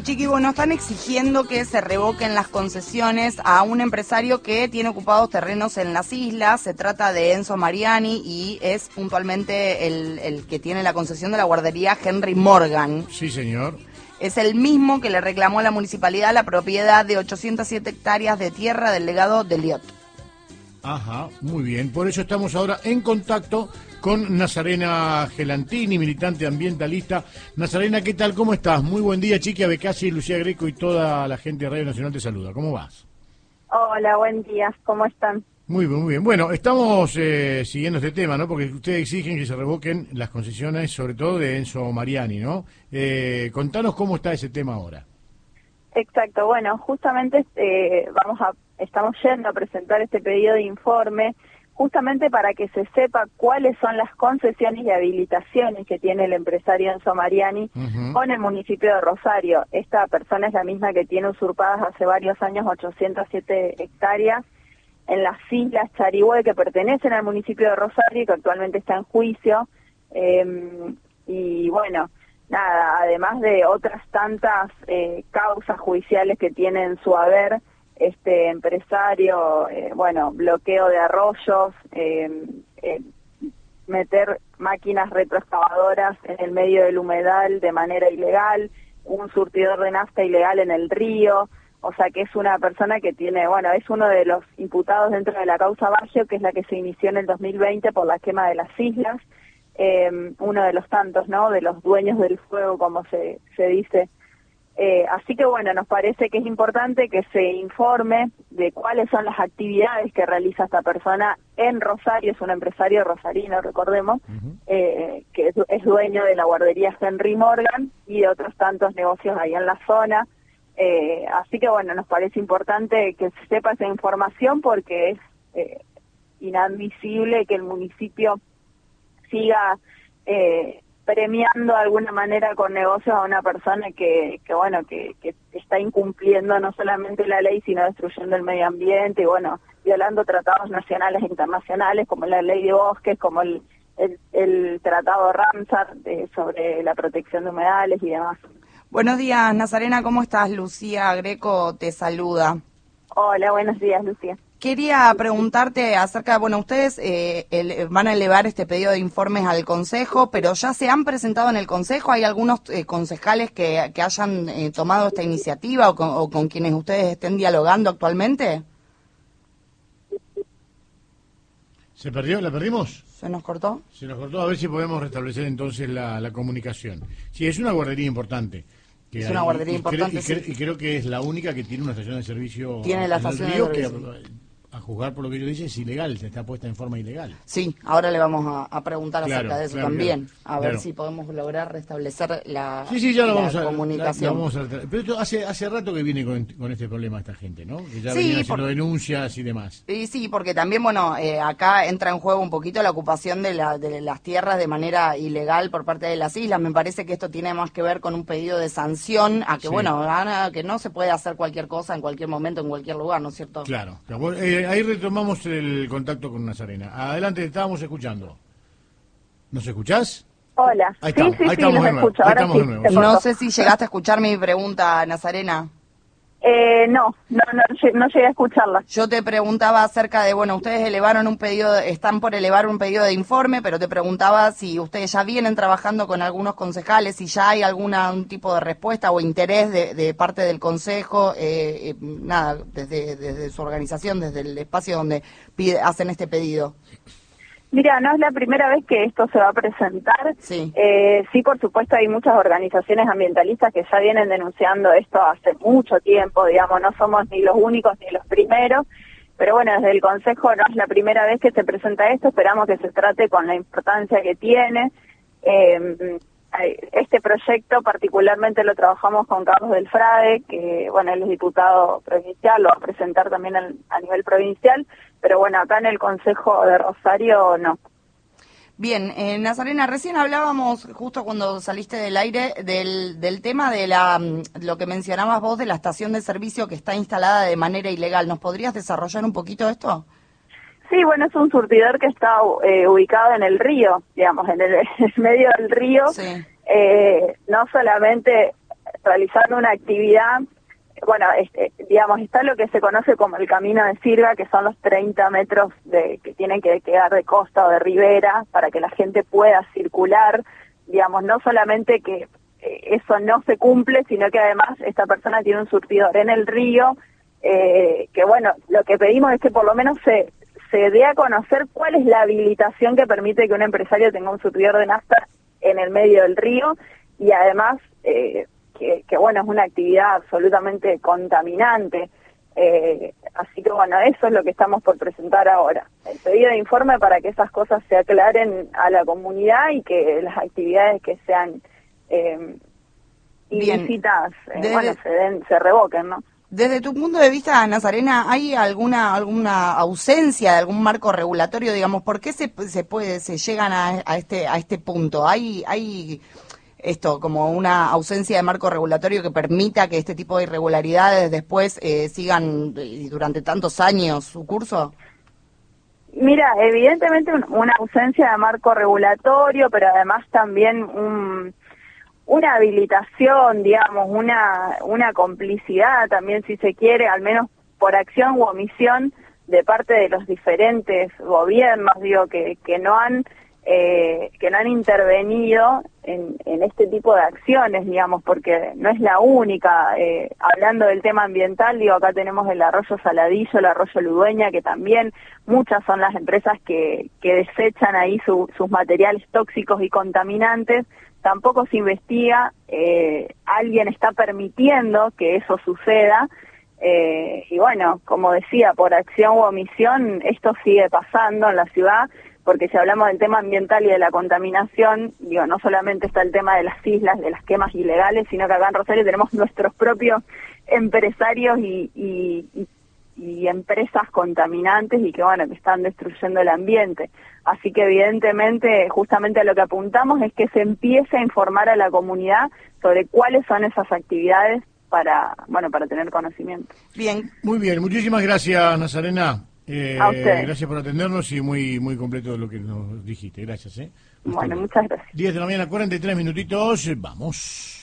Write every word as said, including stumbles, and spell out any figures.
Chiqui, bueno, están exigiendo que se revoquen las concesiones a un empresario que tiene ocupados terrenos en las islas. Se trata de Enzo Mariani y es puntualmente el, el que tiene la concesión de la guardería Henry Morgan. Sí, señor. Es el mismo que le reclamó a la municipalidad la propiedad de ochocientas siete hectáreas de tierra del legado de Liot. Ajá, muy bien. Por eso estamos ahora en contacto con Nazarena Gelantini, militante ambientalista. Nazarena, ¿qué tal? ¿Cómo estás? Muy buen día, Chiqui Abecasi, Lucía Greco y toda la gente de Radio Nacional te saluda. ¿Cómo vas? Hola, buen día. ¿Cómo están? Muy bien, muy bien. Bueno, estamos eh, siguiendo este tema, ¿no? Porque ustedes exigen que se revoquen las concesiones, sobre todo de Enzo Mariani, ¿no? Eh, contanos cómo está ese tema ahora. Exacto. Bueno, justamente eh, vamos a estamos yendo a presentar este pedido de informe justamente para que se sepa cuáles son las concesiones y habilitaciones que tiene el empresario Enzo Mariani uh-huh. con el municipio de Rosario. Esta persona es la misma que tiene usurpadas hace varios años ochocientas siete hectáreas en las islas Charihue, que pertenecen al municipio de Rosario y que actualmente está en juicio. Eh, y bueno, nada, además de otras tantas eh, causas judiciales que tiene en su haber, este empresario, eh, bueno, bloqueo de arroyos, eh, eh, meter máquinas retroexcavadoras en el medio del humedal de manera ilegal, un surtidor de nafta ilegal en el río, o sea que es una persona que tiene, bueno, es uno de los imputados dentro de la causa Baggio, que es la que se inició en el dos mil veinte por la quema de las islas, eh, uno de los tantos, ¿no?, de los dueños del fuego, como se, se dice. Eh, así que bueno, nos parece que es importante que se informe de cuáles son las actividades que realiza esta persona en Rosario. Es un empresario rosarino, recordemos, uh-huh. eh, que es, es dueño de la guardería Henry Morgan y de otros tantos negocios ahí en la zona. Eh, así que bueno, nos parece importante que se sepa esa información porque es eh, inadmisible que el municipio siga eh, premiando de alguna manera con negocios a una persona que, que bueno, que, que está incumpliendo no solamente la ley, sino destruyendo el medio ambiente y bueno, violando tratados nacionales e internacionales como la ley de bosques, como el, el, el tratado Ramsar de, sobre la protección de humedales y demás. Buenos días, Nazarena, ¿cómo estás? Lucía Greco te saluda. Hola, buenos días, Lucía. Quería preguntarte acerca, bueno, ustedes eh, el, van a elevar este pedido de informes al Consejo, pero ya se han presentado en el Consejo. ¿Hay algunos eh, concejales que, que hayan eh, tomado esta iniciativa o con, o con quienes ustedes estén dialogando actualmente? ¿Se perdió? ¿La perdimos? ¿Se nos cortó? Se nos cortó, a ver si podemos restablecer entonces la, la comunicación. Sí, es una guardería importante. Que es hay, una guardería y, importante, y, sí. y creo que es la única que tiene una estación de servicio. Tiene la estación río de servicio. Que, a juzgar por lo que yo dice, es ilegal, se está puesta en forma ilegal. Sí, ahora le vamos a, a preguntar claro, acerca de eso claro, también, claro, a ver claro. si podemos lograr restablecer la, sí, sí, ya lo la vamos a, comunicación. La, la vamos a, pero esto hace hace rato que viene con, con este problema esta gente, ¿no? Que ya sí, venían haciendo por, denuncias y demás. Y sí, porque también, bueno, eh, acá entra en juego un poquito la ocupación de, la, de las tierras de manera ilegal por parte de las islas. Me parece que esto tiene más que ver con un pedido de sanción a que, sí. bueno, a, que no se puede hacer cualquier cosa en cualquier momento, en cualquier lugar, ¿no es cierto? Claro, claro. Eh, ahí retomamos el contacto con Nazarena. Adelante, te estábamos escuchando. ¿Nos escuchás? Hola. Ahí estamos, sí, sí, ahí sí, estamos de nuevo. Escucho. Ahí Ahora estamos sí, de nuevo. No sé si llegaste a escuchar mi pregunta, Nazarena. Eh, no, no, no, no llegué a escucharla. Yo te preguntaba acerca de, bueno, ustedes elevaron un pedido, están por elevar un pedido de informe, pero te preguntaba si ustedes ya vienen trabajando con algunos concejales, si ya hay algún tipo de respuesta o interés de, de parte del consejo, eh, eh, nada, desde, desde su organización, desde el espacio donde pide, hacen este pedido. Mira, no es la primera vez que esto se va a presentar. Sí. Eh, sí, por supuesto, hay muchas organizaciones ambientalistas que ya vienen denunciando esto hace mucho tiempo, digamos, no somos ni los únicos ni los primeros, pero bueno, desde el Consejo no es la primera vez que se presenta esto, esperamos que se trate con la importancia que tiene. Eh, este proyecto particularmente lo trabajamos con Carlos del Frade, que bueno, él es diputado provincial, lo va a presentar también a, a nivel provincial, pero bueno, acá en el Consejo de Rosario no. Bien, eh, Nazarena, recién hablábamos, justo cuando saliste del aire, del, del tema de la lo que mencionabas vos de la estación de servicio que está instalada de manera ilegal. ¿Nos podrías desarrollar un poquito esto? Sí, bueno, es un surtidor que está eh, ubicado en el río, digamos, en el, en el medio del río. Sí. Eh, no solamente realizando una actividad. Bueno, este, digamos, está lo que se conoce como el camino de sirga, que son los treinta metros de, que tienen que quedar de costa o de ribera para que la gente pueda circular. Digamos, no solamente que eh, eso no se cumple, sino que además esta persona tiene un surtidor en el río, eh, que bueno, lo que pedimos es que por lo menos se, se dé a conocer cuál es la habilitación que permite que un empresario tenga un surtidor de nafta en el medio del río, y además... Eh, Que, que bueno, es una actividad absolutamente contaminante, eh, así que bueno, eso es lo que estamos por presentar ahora, el pedido de informe para que esas cosas se aclaren a la comunidad y que las actividades que sean eh, ilícitas, eh, Desde, bueno, se den, se revoquen, ¿no? Desde tu punto de vista, Nazarena, ¿hay alguna alguna ausencia de algún marco regulatorio, digamos? ¿Por qué se, se puede se llegan a, a este a este punto? ¿Hay hay esto como una ausencia de marco regulatorio que permita que este tipo de irregularidades después eh, sigan eh, durante tantos años su curso? Mira, evidentemente un, una ausencia de marco regulatorio, pero además también un, una habilitación, digamos, una, una complicidad también, si se quiere, al menos por acción u omisión de parte de los diferentes gobiernos, digo, que, que no han Eh, que no han intervenido en, en este tipo de acciones, digamos, porque no es la única. Eh, hablando del tema ambiental, digo, acá tenemos el arroyo Saladillo, el arroyo Ludueña, que también muchas son las empresas que, que desechan ahí su, sus materiales tóxicos y contaminantes. Tampoco se investiga, eh, alguien está permitiendo que eso suceda, eh, y bueno, como decía, por acción u omisión, esto sigue pasando en la ciudad. Porque si hablamos del tema ambiental y de la contaminación, digo, no solamente está el tema de las islas, de las quemas ilegales, sino que acá en Rosario tenemos nuestros propios empresarios y, y, y, y empresas contaminantes y que, bueno, que están destruyendo el ambiente. Así que evidentemente, justamente a lo que apuntamos es que se empiece a informar a la comunidad sobre cuáles son esas actividades para, bueno, para tener conocimiento. Bien. Muy bien, muchísimas gracias, Nazarena. Eh, A usted. Gracias por atendernos y muy muy completo lo que nos dijiste. Gracias. ¿eh? Bueno, muchas gracias. diez de la mañana, cuarenta y tres minutitos. Vamos.